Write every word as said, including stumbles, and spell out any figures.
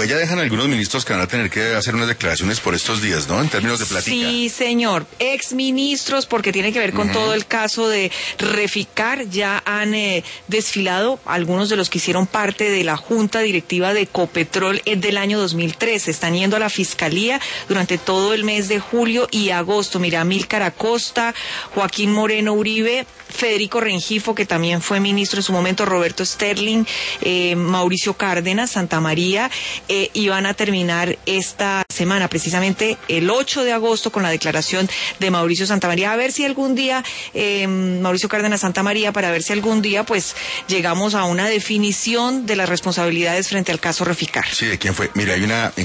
igual ya dejan algunos ministros que van a tener que hacer unas declaraciones por estos días, ¿no? En términos de plática. Sí, señor. Ex ministros, porque tiene que ver con uh-huh. todo el caso de Reficar, ya han eh, desfilado algunos de los que hicieron parte de la junta directiva de Ecopetrol del año dos mil trece. Están yendo a la fiscalía durante todo el mes de julio y agosto. Mira, Amílcar Acosta, Joaquín Moreno Uribe, Federico Rengifo, que también fue ministro en su momento, Roberto Sterling, eh, Mauricio Cárdenas, Santa María, eh, y van a terminar esta semana, precisamente el ocho de agosto, con la declaración de Mauricio Santamaría. A ver si algún día, eh, Mauricio Cárdenas Santamaría, para ver si algún día, pues, llegamos a una definición de las responsabilidades frente al caso Reficar. Sí, ¿de quién fue? Mira, hay una